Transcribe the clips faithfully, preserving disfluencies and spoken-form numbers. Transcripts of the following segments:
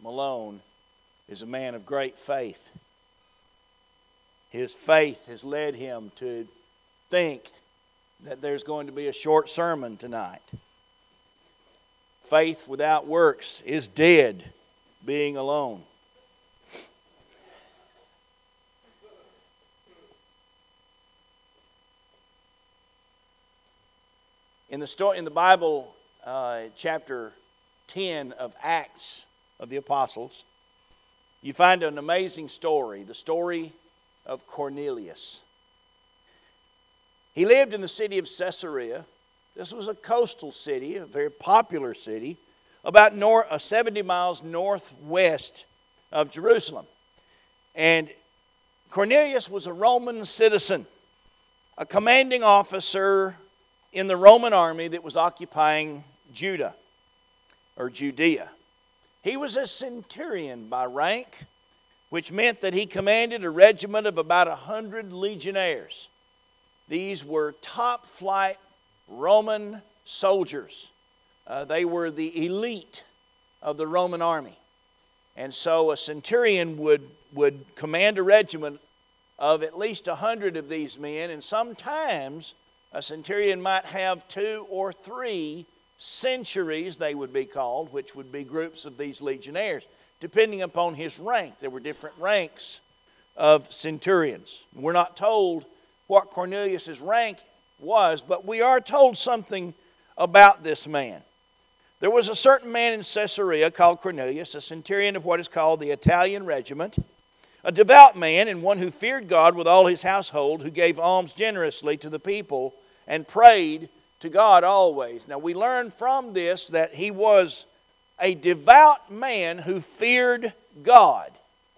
Malone is a man of great faith. His faith has led him to think that there's going to be a short sermon tonight. Faith without works is dead, being alone. In the story in the Bible, uh, chapter ten of Acts of the Apostles, you find an amazing story, the story of Cornelius. He lived in the city of Caesarea. This was a coastal city, a very popular city, about north, uh, seventy miles northwest of Jerusalem. And Cornelius was a Roman citizen, a commanding officer in the Roman army that was occupying Judah, or Judea. He was a centurion by rank, which meant that he commanded a regiment of about a hundred legionnaires. These were top-flight Roman soldiers. Uh, they were the elite of the Roman army. And so a centurion would, would command a regiment of at least a hundred of these men, and sometimes a centurion might have two or three centuries, they would be called, which would be groups of these legionnaires, depending upon his rank. There were different ranks of centurions. We're not told what Cornelius' rank was, but we are told something about this man. There was a certain man in Caesarea called Cornelius, a centurion of what is called the Italian regiment, a devout man and one who feared God with all his household, who gave alms generously to the people and prayed to God always. Now we learn from this that he was a devout man who feared God.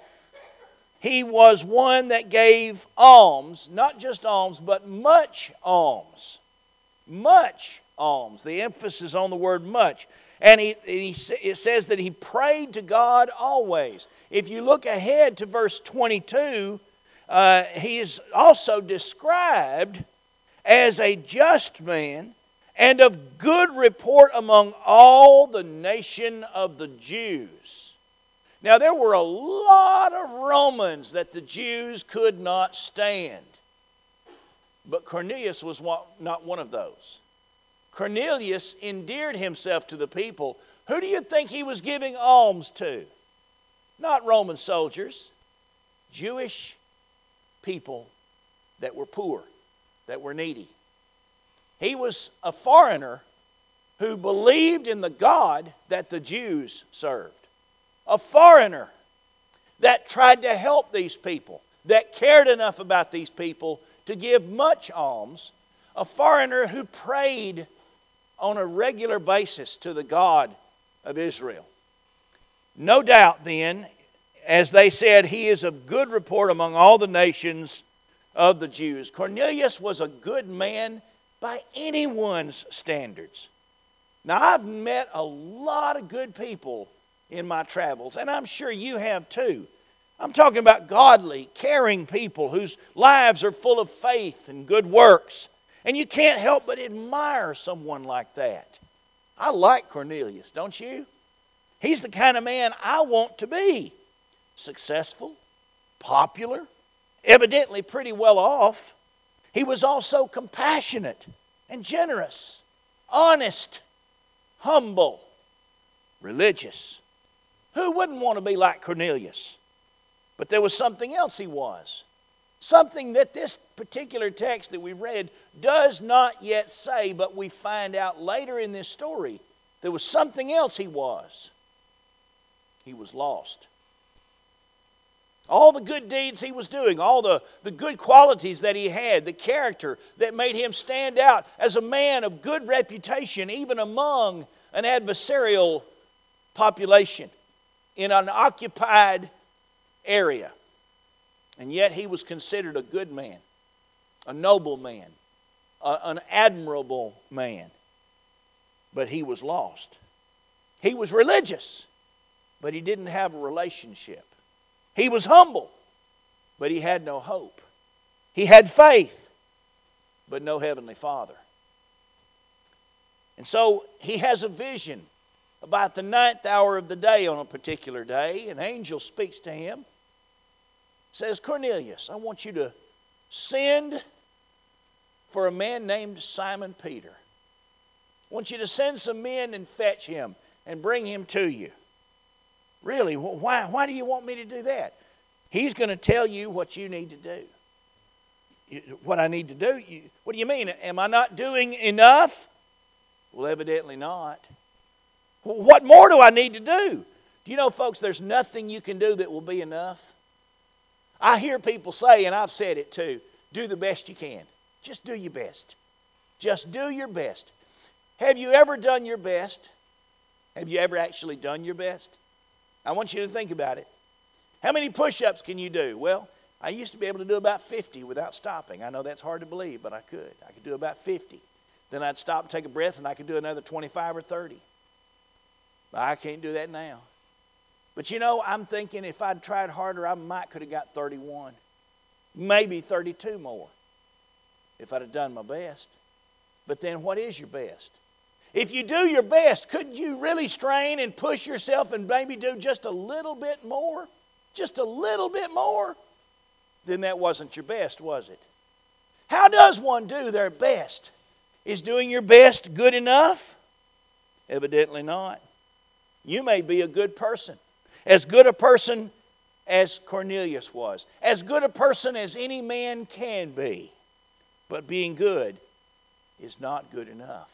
He was one that gave alms, not just alms, but much alms. Much alms. The emphasis on the word much. And he, he, it says that he prayed to God always. If you look ahead to verse twenty-two, uh, he is also described as a just man and of good report among all the nation of the Jews. Now there were a lot of Romans that the Jews could not stand. But Cornelius was not one of those. Cornelius endeared himself to the people. Who do you think he was giving alms to? Not Roman soldiers. Jewish people that were poor, that were needy. He was a foreigner who believed in the God that the Jews served. A foreigner that tried to help these people, that cared enough about these people to give much alms. A foreigner who prayed on a regular basis to the God of Israel. No doubt then, as they said, he is of good report among all the nations of the Jews. Cornelius was a good man by anyone's standards. Now, I've met a lot of good people in my travels, and I'm sure you have too. I'm talking about godly, caring people whose lives are full of faith and good works. And you can't help but admire someone like that. I like Cornelius, don't you? He's the kind of man I want to be. Successful, popular, evidently pretty well off. He was also compassionate and generous, honest, humble, religious. Who wouldn't want to be like Cornelius? But there was something else he was. Something that this particular text that we read does not yet say, but we find out later in this story, there was something else he was. He was lost. All the good deeds he was doing, all the, the good qualities that he had, the character that made him stand out as a man of good reputation, even among an adversarial population in an occupied area. And yet he was considered a good man, a noble man, a, an admirable man. But he was lost. He was religious, but he didn't have a relationship. He was humble, but he had no hope. He had faith, but no Heavenly Father. And so he has a vision about the ninth hour of the day on a particular day, an angel speaks to him, says, Cornelius, I want you to send for a man named Simon Peter. I want you to send some men and fetch him and bring him to you. Really, why, why do you want me to do that? He's going to tell you what you need to do. What I need to do? You, what do you mean? Am I not doing enough? Well, evidently not. What more do I need to do? Do you know, folks, there's nothing you can do that will be enough. I hear people say, and I've said it too, do the best you can. Just do your best. Just do your best. Have you ever done your best? Have you ever actually done your best? I want you to think about it. How many push-ups can you do? Well, I used to be able to do about fifty without stopping. I know that's hard to believe, but I could. I could do about fifty. Then I'd stop and take a breath, and I could do another twenty-five or thirty. But I can't do that now. But you know, I'm thinking if I'd tried harder, I might could have got thirty-one. Maybe thirty-two more if I'd have done my best. But then what is your best? If you do your best, could you really strain and push yourself and maybe do just a little bit more? Just a little bit more? Then that wasn't your best, was it? How does one do their best? Is doing your best good enough? Evidently not. You may be a good person. As good a person as Cornelius was. As good a person as any man can be. But being good is not good enough.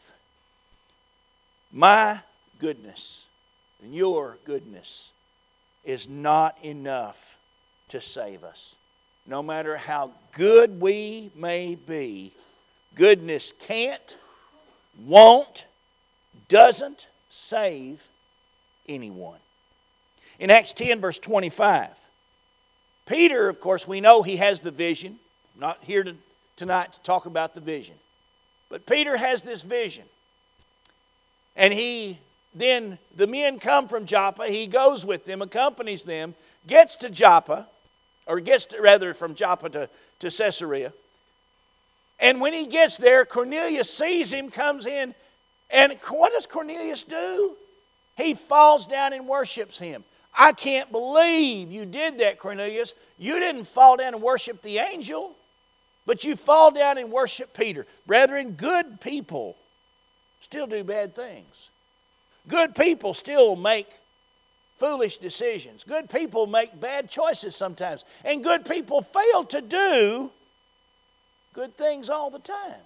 My goodness and your goodness is not enough to save us. No matter how good we may be, goodness can't, won't, doesn't save anyone. In Acts ten, verse twenty-five, Peter, of course, we know he has the vision. I'm not here to, tonight to talk about the vision. But Peter has this vision. And he, then the men come from Joppa. He goes with them, accompanies them, gets to Joppa, or gets to, rather from Joppa to, to Caesarea. And when he gets there, Cornelius sees him, comes in, and what does Cornelius do? He falls down and worships him. I can't believe you did that, Cornelius. You didn't fall down and worship the angel, but you fall down and worship Peter. Brethren, good people still do bad things. Good people still make foolish decisions. Good people make bad choices sometimes. And good people fail to do good things all the time.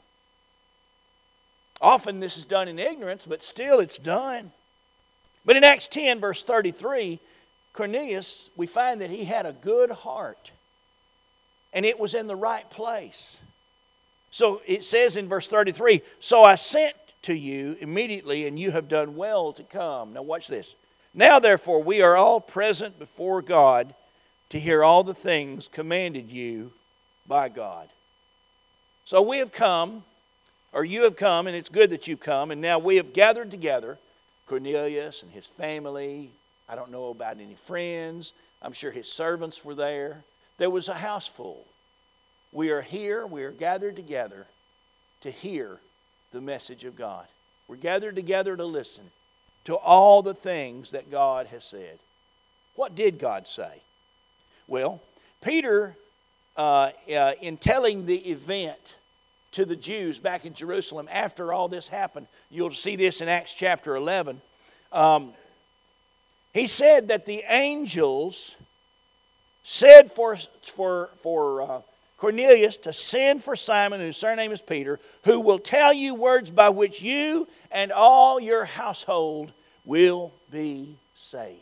Often this is done in ignorance, but still it's done. But in Acts ten, verse thirty-three, Cornelius, we find that he had a good heart. And it was in the right place. So it says in verse thirty-three, so I sent to you immediately, and you have done well to come. Now watch this. Now therefore we are all present before God to hear all the things commanded you by God. So we have come, or you have come, and it's good that you've come, and now we have gathered together, Cornelius and his family. I don't know about any friends. I'm sure his servants were there. There was a house full. We are here, we are gathered together to hear the message of God. We're gathered together to listen to all the things that God has said. What did God say? Well, Peter, uh, uh, in telling the event to the Jews back in Jerusalem after all this happened, you'll see this in Acts chapter eleven. Um, he said that the angels said for, for, for uh, Cornelius to send for Simon, whose surname is Peter, who will tell you words by which you and all your household will be saved.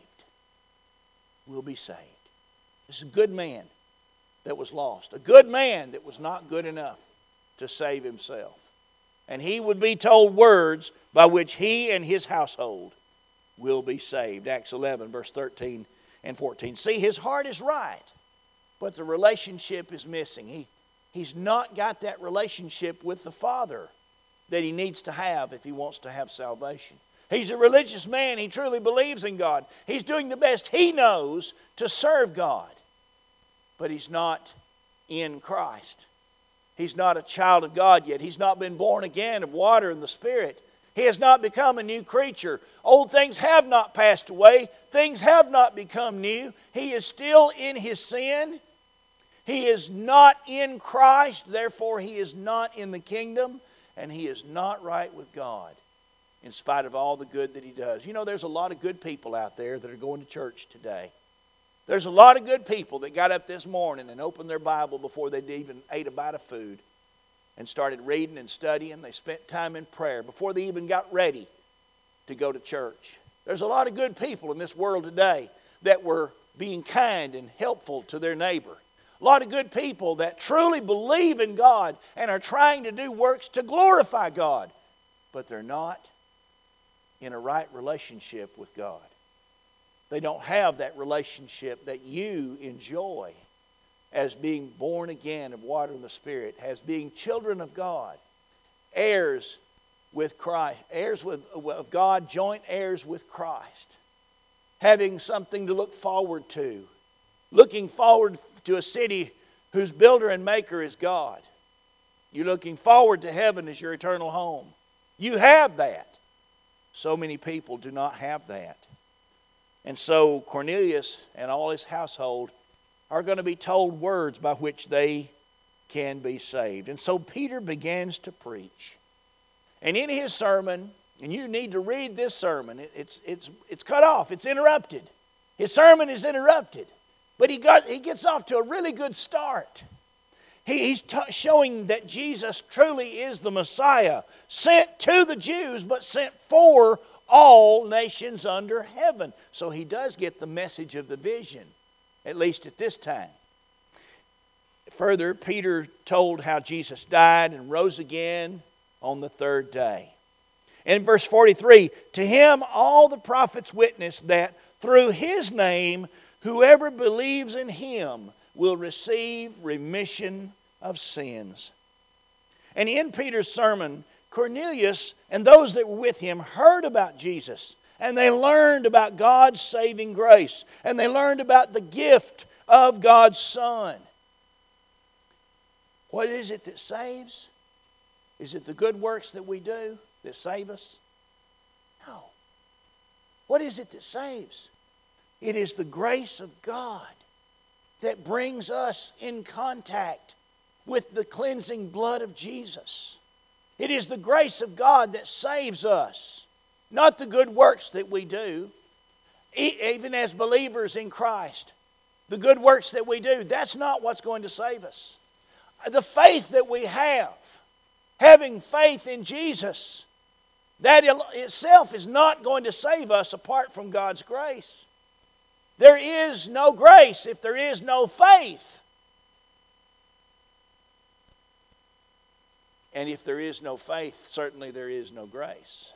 Will be saved. This is a good man that was lost. A good man that was not good enough to save himself. And he would be told words by which he and his household will be saved. Acts eleven, verse thirteen and fourteen. See, his heart is right, but the relationship is missing. He, he's not got that relationship with the Father that he needs to have if he wants to have salvation. He's a religious man. He truly believes in God. He's doing the best he knows to serve God. But he's not in Christ. He's not a child of God yet. He's not been born again of water and the Spirit. He has not become a new creature. Old things have not passed away. Things have not become new. He is still in his sin. He is not in Christ. Therefore, he is not in the kingdom. And he is not right with God in spite of all the good that he does. You know, there's a lot of good people out there that are going to church today. There's a lot of good people that got up this morning and opened their Bible before they even ate a bite of food and started reading and studying. They spent time in prayer before they even got ready to go to church. There's a lot of good people in this world today that were being kind and helpful to their neighbor. A lot of good people that truly believe in God and are trying to do works to glorify God. But they're not in a right relationship with God. They don't have that relationship that you enjoy as being born again of water and the Spirit, as being children of God, heirs with Christ, heirs with, of God, joint heirs with Christ, having something to look forward to, looking forward to a city whose builder and maker is God. You're looking forward to heaven as your eternal home. You have that. So many people do not have that. And so Cornelius and all his household are going to be told words by which they can be saved. And so Peter begins to preach. And in his sermon, and you need to read this sermon, it's, it's, it's cut off, it's interrupted. His sermon is interrupted. But he, got, he gets off to a really good start. He, he's t- showing that Jesus truly is the Messiah, sent to the Jews, but sent for all nations under heaven. So he does get the message of the vision, at least at this time. Further, Peter told how Jesus died and rose again on the third day. In verse forty-three, to him all the prophets witness that through his name whoever believes in him will receive remission of sins. And in Peter's sermon, Cornelius and those that were with him heard about Jesus, and they learned about God's saving grace, and they learned about the gift of God's Son. What is it that saves? Is it the good works that we do that save us? No. What is it that saves? It is the grace of God that brings us in contact with the cleansing blood of Jesus. It is the grace of God that saves us, not the good works that we do. Even as believers in Christ, the good works that we do, that's not what's going to save us. The faith that we have, having faith in Jesus, that itself is not going to save us apart from God's grace. There is no grace if there is no faith. And if there is no faith, certainly there is no grace.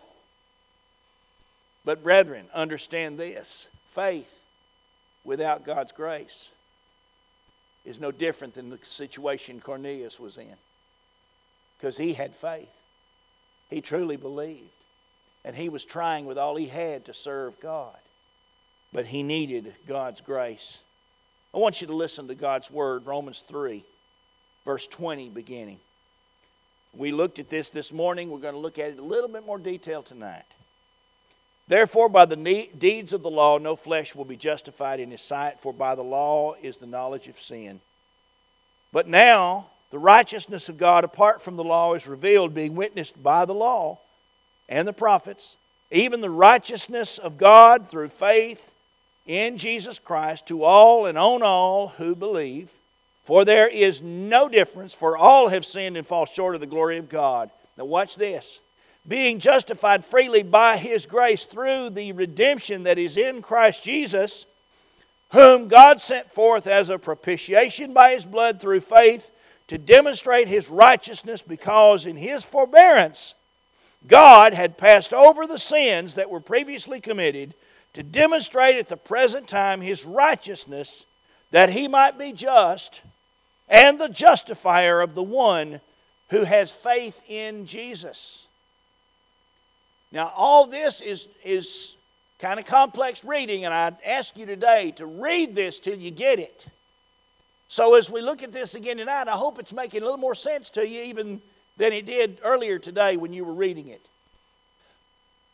But brethren, understand this. Faith without God's grace is no different than the situation Cornelius was in. Because he had faith. He truly believed. And he was trying with all he had to serve God. But he needed God's grace. I want you to listen to God's word, Romans three, verse twenty beginning. We looked at this this morning. We're going to look at it in a little bit more detail tonight. Therefore, by the deeds of the law, no flesh will be justified in his sight, for by the law is the knowledge of sin. But now, the righteousness of God apart from the law is revealed, being witnessed by the law and the prophets, even the righteousness of God through faith in Jesus Christ to all and on all who believe. For there is no difference, for all have sinned and fall short of the glory of God. Now watch this. Being justified freely by His grace through the redemption that is in Christ Jesus, whom God sent forth as a propitiation by His blood through faith to demonstrate His righteousness, because in His forbearance God had passed over the sins that were previously committed, to demonstrate at the present time His righteousness, that He might be just and the justifier of the one who has faith in Jesus. Now, all this is, is kind of complex reading, and I'd ask you today to read this till you get it. So as we look at this again tonight, I hope it's making a little more sense to you even than it did earlier today when you were reading it.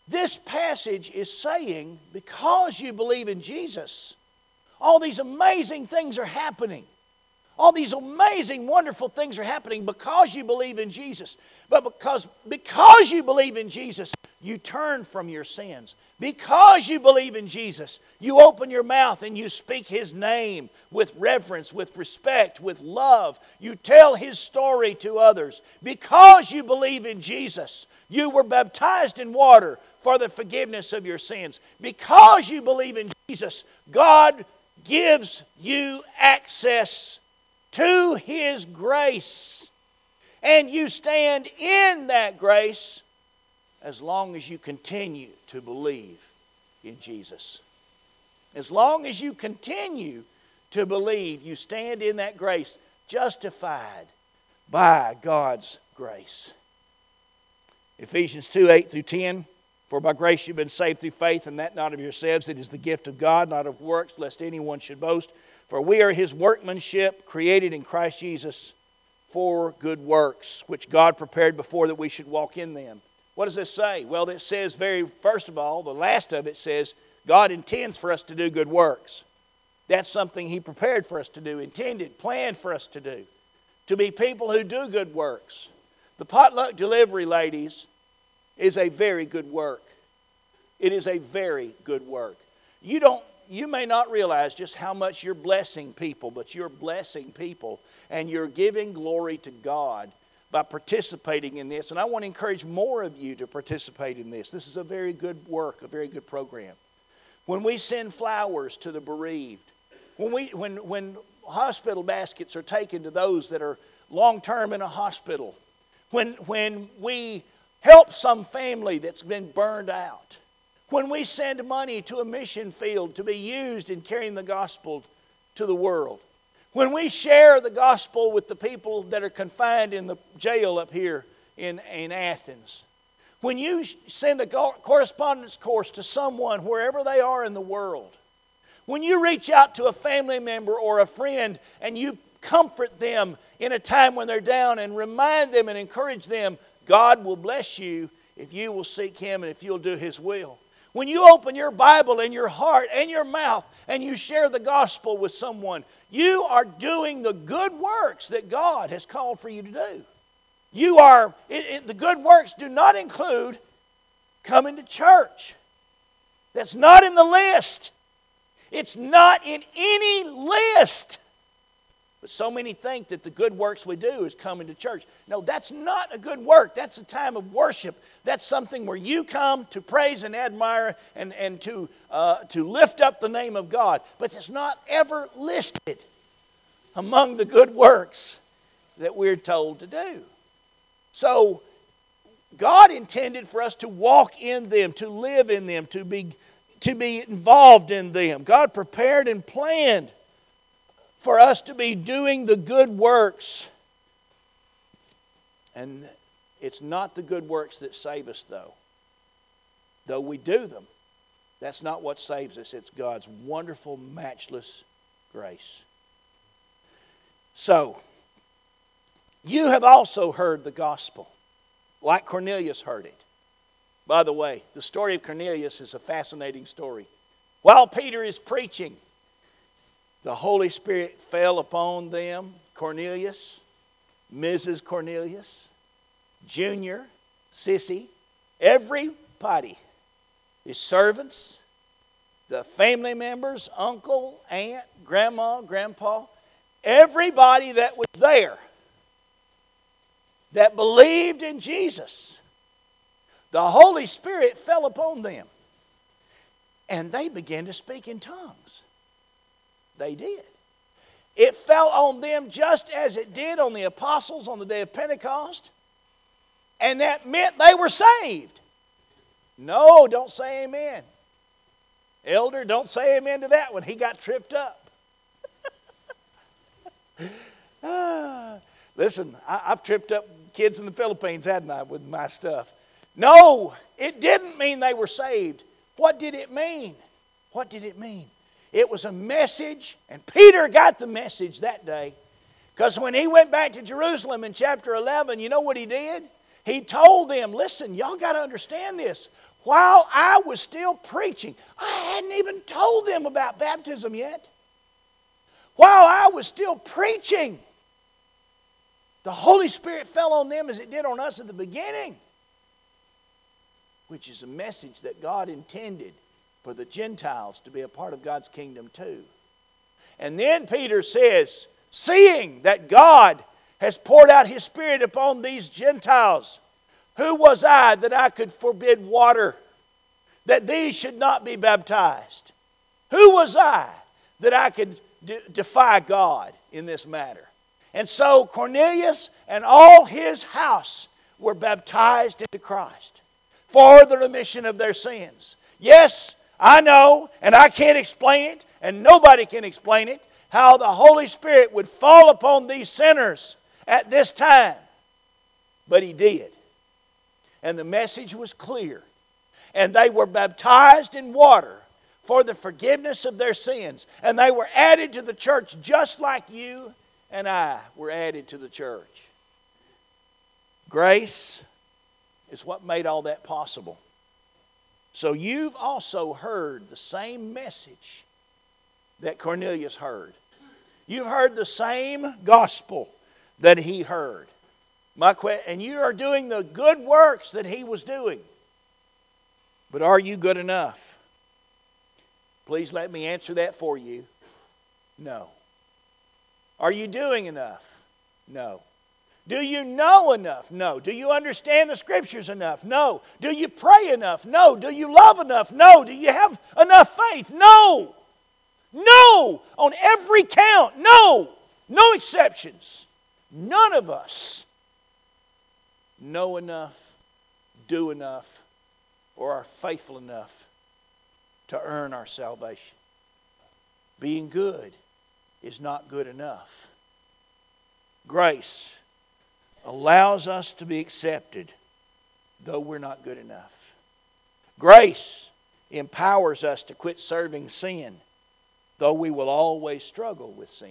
This passage is saying, because you believe in Jesus, all these amazing things are happening. All these amazing, wonderful things are happening because you believe in Jesus. But because, because you believe in Jesus, you turn from your sins. Because you believe in Jesus, you open your mouth and you speak His name with reverence, with respect, with love. You tell His story to others. Because you believe in Jesus, you were baptized in water for the forgiveness of your sins. Because you believe in Jesus, God gives you access to His grace. And you stand in that grace as long as you continue to believe in Jesus. As long as you continue to believe, you stand in that grace, justified by God's grace. Ephesians two, eight through ten. For by grace you've been saved through faith, and that not of yourselves. It is the gift of God, not of works, lest anyone should boast. For we are His workmanship, created in Christ Jesus for good works, which God prepared before that we should walk in them. What does this say? Well, it says very, first of all, the last of it says, God intends for us to do good works. That's something He prepared for us to do, intended, planned for us to do. To be people who do good works. The potluck delivery, ladies, is a very good work. It is a very good work. You don't, you may not realize just how much you're blessing people, but you're blessing people and you're giving glory to God by participating in this. And I want to encourage more of you to participate in this. This is a very good work, a very good program. When we send flowers to the bereaved, when we when when hospital baskets are taken to those that are long-term in a hospital, when when we help some family that's been burned out, when we send money to a mission field to be used in carrying the gospel to the world, when we share the gospel with the people that are confined in the jail up here in, in Athens, when you send a correspondence course to someone wherever they are in the world, when you reach out to a family member or a friend and you comfort them in a time when they're down and remind them and encourage them, God will bless you if you will seek Him and if you'll do His will. When you open your Bible and your heart and your mouth and you share the gospel with someone, you are doing the good works that God has called for you to do. You are, it, it, the good works do not include coming to church. That's not in the list. It's not in any list. But so many think that the good works we do is coming to church. No, that's not a good work. That's a time of worship. That's something where you come to praise and admire and, and to, uh, to lift up the name of God. But it's not ever listed among the good works that we're told to do. So God intended for us to walk in them, to live in them, to be, to be involved in them. God prepared and planned for us to be doing the good works. And it's not the good works that save us, though. Though we do them, that's not what saves us. It's God's wonderful, matchless grace. So, you have also heard the gospel, like Cornelius heard it. By the way, the story of Cornelius is a fascinating story. While Peter is preaching, the Holy Spirit fell upon them, Cornelius, Missus Cornelius, Junior, Sissy, everybody, his servants, the family members, uncle, aunt, grandma, grandpa, everybody that was there that believed in Jesus, the Holy Spirit fell upon them. And they began to speak in tongues. They did. It fell on them just as it did on the apostles on the day of Pentecost. And that meant they were saved. No, don't say amen. Elder, don't say amen to that one. He got tripped up. ah, listen, I, I've tripped up kids in the Philippines, hadn't I, with my stuff. No, it didn't mean they were saved. What did it mean? What did it mean? It was a message, and Peter got the message that day. Because when he went back to Jerusalem in chapter eleven, you know what he did? He told them, listen, y'all got to understand this. while I was still preaching. I hadn't even told them about baptism yet. While I was still preaching, the Holy Spirit fell on them as it did on us at the beginning, which is a message that God intended for the Gentiles to be a part of God's kingdom too. And then Peter says, seeing that God has poured out His Spirit upon these Gentiles, who was I that I could forbid water, that these should not be baptized? Who was I that I could de- defy God in this matter? And so Cornelius and all his house were baptized into Christ for the remission of their sins. Yes, I know, and I can't explain it, and nobody can explain it, how the Holy Spirit would fall upon these sinners at this time. But He did. And the message was clear. And they were baptized in water for the forgiveness of their sins. And they were added to the church just like you and I were added to the church. Grace is what made all that possible. So you've also heard the same message that Cornelius heard. You've heard the same gospel that he heard. My que- and you are doing the good works that he was doing. But are you good enough? Please let me answer that for you. No. Are you doing enough? No. Do you know enough? No. Do you understand the Scriptures enough? No. Do you pray enough? No. Do you love enough? No. Do you have enough faith? No. No. On every count. No. No exceptions. None of us know enough, do enough, or are faithful enough to earn our salvation. Being good is not good enough. Grace allows us to be accepted, though we're not good enough. Grace empowers us to quit serving sin, though we will always struggle with sin.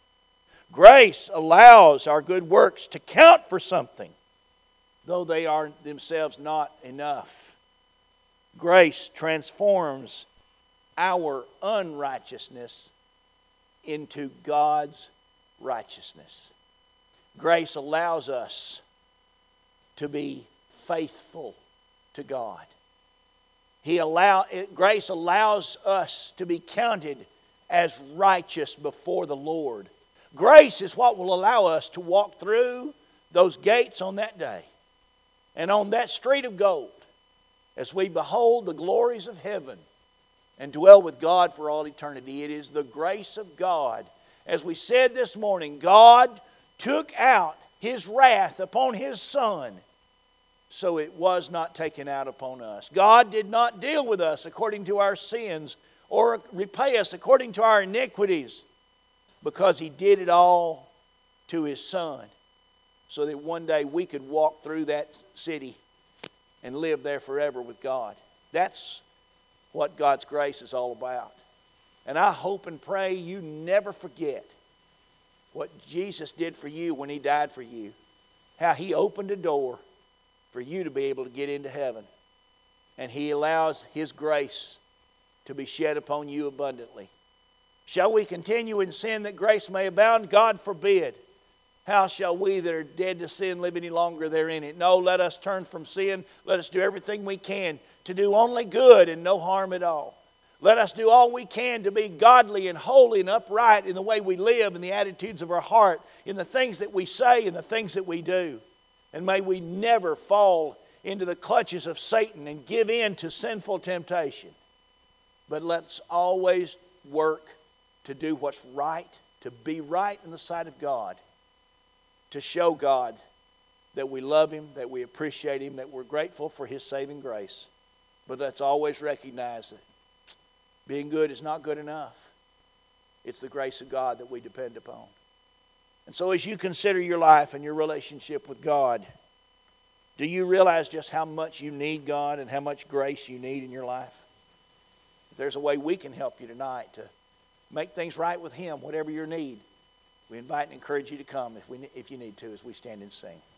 Grace allows our good works to count for something, though they are themselves not enough. Grace transforms our unrighteousness into God's righteousness. Grace allows us to be faithful to God. He allow, grace allows us to be counted as righteous before the Lord. Grace is what will allow us to walk through those gates on that day and on that street of gold as we behold the glories of heaven and dwell with God for all eternity. It is the grace of God. As we said this morning, God took out His wrath upon His Son, so it was not taken out upon us. God did not deal with us according to our sins or repay us according to our iniquities, because He did it all to His Son, so that one day we could walk through that city and live there forever with God. That's what God's grace is all about. And I hope and pray you never forget what Jesus did for you when He died for you. How He opened a door for you to be able to get into heaven. And He allows His grace to be shed upon you abundantly. Shall we continue in sin that grace may abound? God forbid. How shall we that are dead to sin live any longer therein? It? No, let us turn from sin. Let us do everything we can to do only good and no harm at all. Let us do all we can to be godly and holy and upright in the way we live, in the attitudes of our heart, in the things that we say and the things that we do. And may we never fall into the clutches of Satan and give in to sinful temptation. But let's always work to do what's right, to be right in the sight of God, to show God that we love Him, that we appreciate Him, that we're grateful for His saving grace. But let's always recognize that being good is not good enough. It's the grace of God that we depend upon. And so as you consider your life and your relationship with God, do you realize just how much you need God and how much grace you need in your life? If there's a way we can help you tonight to make things right with Him, whatever your need, we invite and encourage you to come if we if you need to as we stand and sing.